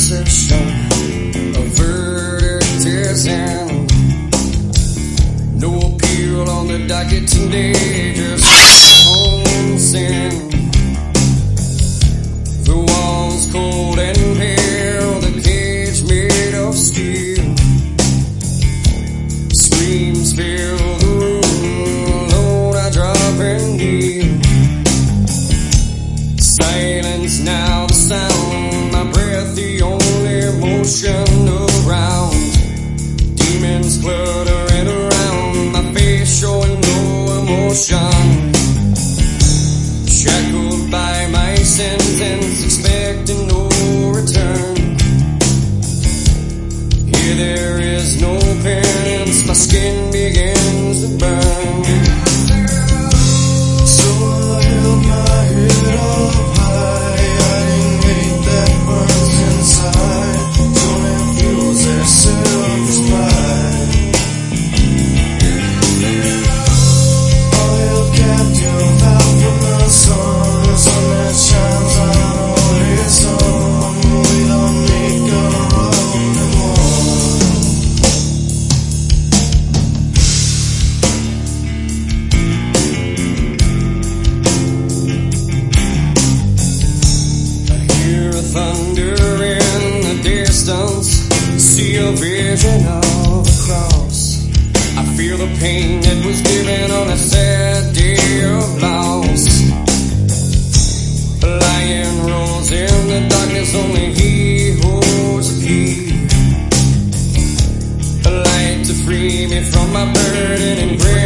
possession. A verdict is in. No appeal on the docket today, just my own sin. The walls cold and pale, the cage made of steel. Screams fill the room, Lord, I drop and kneel. Silence now the sound, my breath the only motion around. Demons cluttering around, my face showing no emotion. Shackled by my sentence, expecting no return. Here there is no penance, my skin begins to burn. So I held my head up high, I hate that burns inside. Don't infuse their self-pride. All held captive out from the sun, the sun that shines on our horizon. We don't make a road anymore. I hear a thunder in the distance, see a vision of a cross. I feel the pain that was given on a sad day of loss. A lion rolls in the darkness, only he holds the key. A light to free me from my burden and grave.